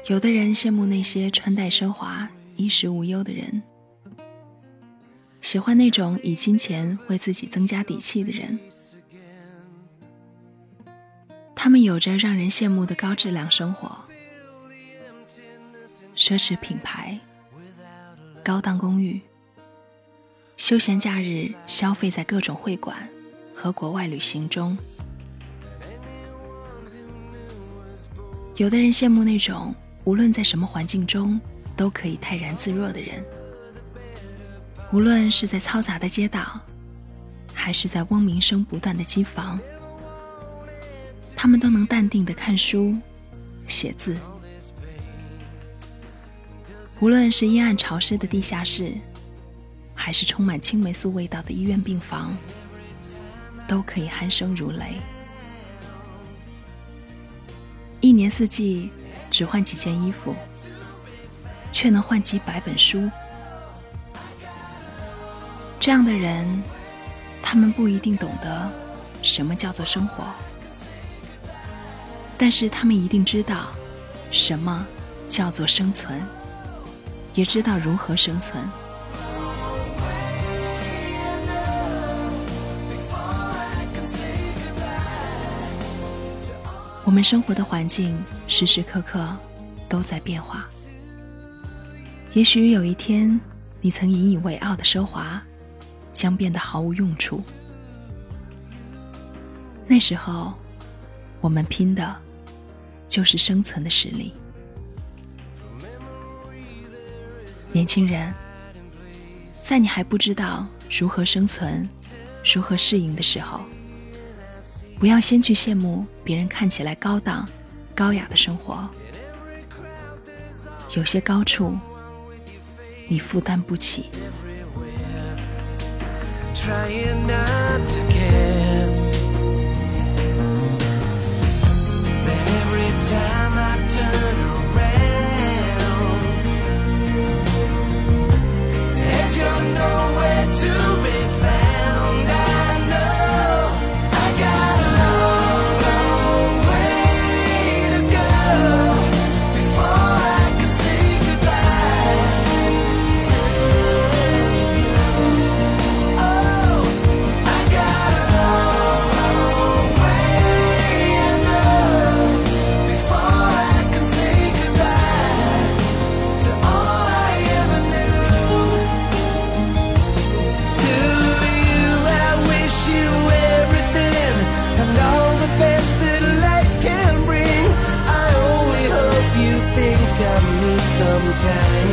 有的人羡慕那些穿戴奢华、衣食无忧的人，喜欢那种以金钱为自己增加底气的人。他们有着让人羡慕的高质量生活，奢侈品牌、高档公寓，休闲假日消费在各种会馆和国外旅行中。有的人羡慕那种无论在什么环境中都可以泰然自若的人，无论是在嘈杂的街道，还是在嗡鸣声不断的机房，他们都能淡定地看书、写字。无论是阴暗潮湿的地下室，还是充满青霉素味道的医院病房，都可以鼾声如雷。一年四季只换几件衣服，却能换几百本书。这样的人，他们不一定懂得什么叫做生活，但是他们一定知道什么叫做生存，也知道如何生存。我们生活的环境时时刻刻都在变化，也许有一天，你曾引以为傲的奢华将变得毫无用处。那时候，我们拼的就是生存的实力。年轻人，在你还不知道如何生存、如何适应的时候，不要先去羡慕别人看起来高档、高雅的生活。有些高处，你负担不起。 Trying not to care. Then every time I turn around, and you're nowhere to be found, I know I got a long, long way to go before I can say goodbye to you. Oh, I got a long, long way to go before I can say goodbye to all I ever knew. To you, I wish you everything and all the best that life can bring. I only hope you think of me sometime.